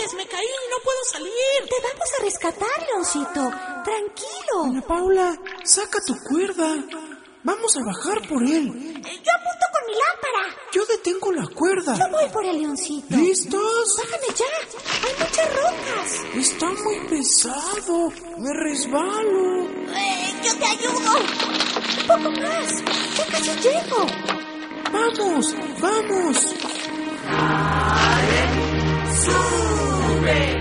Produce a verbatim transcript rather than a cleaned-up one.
ayudes! ¡Me caí! ¡No puedo salir! Te vamos a rescatar, Leoncito. Tranquilo. Ana Paula, saca tu cuerda. Vamos a bajar por él. Yo apunto con mi lámpara. Yo detengo la cuerda. Yo voy por el Leoncito. ¿Listos? Bájame ya. Hay muchas rocas. Está muy pesado. Me resbalo. Eh, yo te ayudo. Un poco más. Ya casi llego. Vamos, vamos. ¡Sube!